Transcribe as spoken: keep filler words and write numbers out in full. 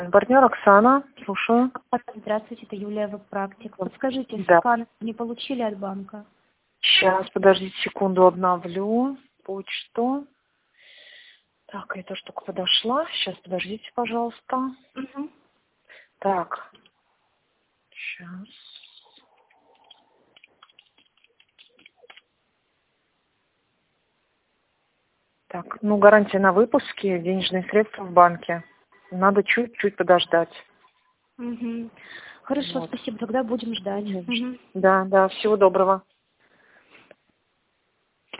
Партнер Оксана, слушаю. Здравствуйте, это Юлия, веб-практик. Подскажите, Да. скан не получили от банка? Сейчас, подождите секунду, обновлю почту. Так, эта штука подошла. Сейчас, подождите, пожалуйста. Угу. Так. Сейчас. Так, ну, гарантия на выпуске, денежные средства в банке. Надо чуть-чуть подождать. Угу. Хорошо, Вот. спасибо, тогда будем ждать. Угу. Да, да, всего доброго.